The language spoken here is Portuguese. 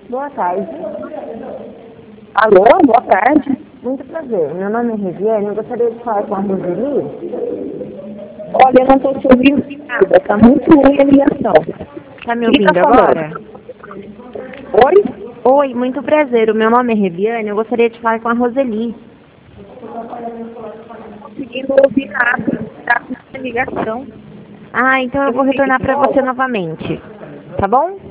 Boa tarde. Alô, boa tarde. Muito prazer. Meu nome é Regiane. Eu gostaria de falar com a Roseli. Olha, eu não estou te ouvindo nada. Está muito ruim a ligação. Tá me Quem ouvindo tá agora? falando? Oi? Oi, muito prazer. O meu nome é Reviane. Eu gostaria de falar com a Roseli. Não estou conseguindo ouvir nada. Está com a ligação. Ah, então eu vou retornar para você novamente. Tá bom?